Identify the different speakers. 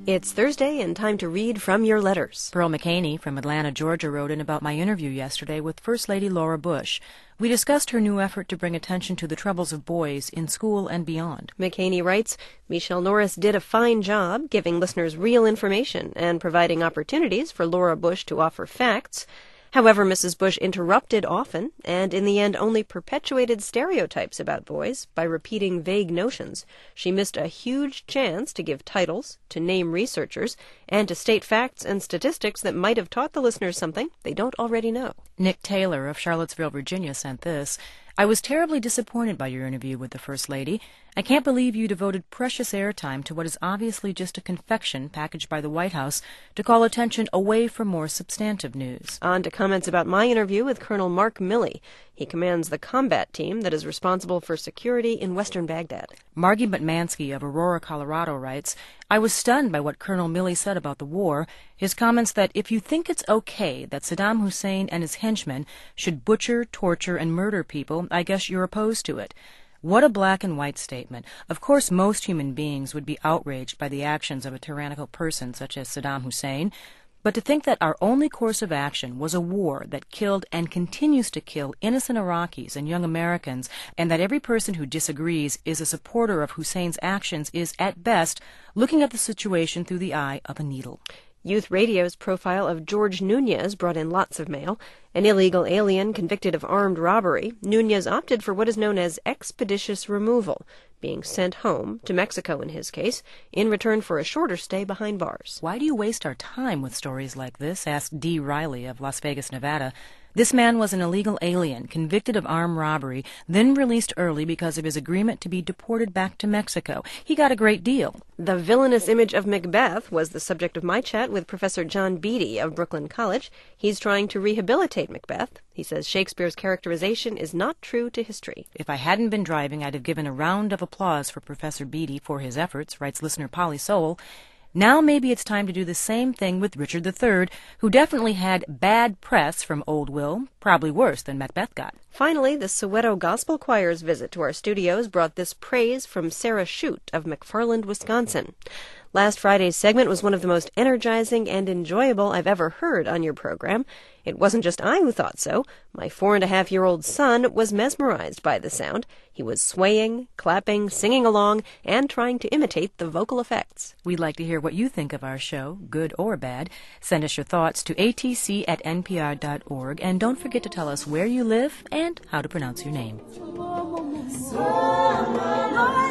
Speaker 1: It's Thursday and time to read from your letters.
Speaker 2: Pearl McCaney from Atlanta, Georgia wrote in about my interview yesterday with First Lady Laura Bush. We discussed her new effort to bring attention to the troubles of boys in school and beyond.
Speaker 1: McCaney writes, Michelle Norris did a fine job giving listeners real information and providing opportunities for Laura Bush to offer facts. However, Mrs. Bush interrupted often, and in the end only perpetuated stereotypes about boys by repeating vague notions. She missed a huge chance to give titles, to name researchers, and to state facts and statistics that might have taught the listeners something they don't already know.
Speaker 2: Nick Taylor of Charlottesville, Virginia sent this. I was terribly disappointed by your interview with the First Lady. I can't believe you devoted precious airtime to what is obviously just a confection packaged by the White House to call attention away from more substantive news.
Speaker 1: On to comments about my interview with Colonel Mark Milley. He commands the combat team that is responsible for security in western Baghdad.
Speaker 2: Margie Butmansky of Aurora, Colorado writes, I was stunned by what Colonel Milley said about the war. His comments that if you think it's okay that Saddam Hussein and his henchmen should butcher, torture, and murder people, I guess you're opposed to it. What a black and white statement. Of course, most human beings would be outraged by the actions of a tyrannical person such as Saddam Hussein. But to think that our only course of action was a war that killed and continues to kill innocent Iraqis and young Americans, and that every person who disagrees is a supporter of Hussein's actions is, at best, looking at the situation through the eye of a needle.
Speaker 1: Youth Radio's profile of George Nunez brought in lots of mail. An illegal alien convicted of armed robbery, Nunez opted for what is known as expeditious removal, being sent home, to Mexico in his case, in return for a shorter stay behind bars.
Speaker 2: Why do you waste our time with stories like this? Asked Dee Riley of Las Vegas, Nevada. This man was an illegal alien, convicted of armed robbery, then released early because of his agreement to be deported back to Mexico. He got a great deal.
Speaker 1: The villainous image of Macbeth was the subject of my chat with Professor John Beatty of Brooklyn College. He's trying to rehabilitate Macbeth. He says Shakespeare's characterization is not true to history.
Speaker 2: If I hadn't been driving, I'd have given a round of applause for Professor Beatty for his efforts, writes listener Polly Sowell. Now maybe it's time to do the same thing with Richard III, who definitely had bad press from Old Will, probably worse than Macbeth got.
Speaker 1: Finally, the Soweto Gospel Choir's visit to our studios brought this praise from Sarah Shute of McFarland, Wisconsin. Last Friday's segment was one of the most energizing and enjoyable I've ever heard on your program. It wasn't just I who thought so. My 4.5-year-old son was mesmerized by the sound. He was swaying, clapping, singing along, and trying to imitate the vocal effects.
Speaker 2: We'd like to hear what you think of our show, good or bad. Send us your thoughts to atc@npr.org, and don't forget to tell us where you live and how to pronounce your name.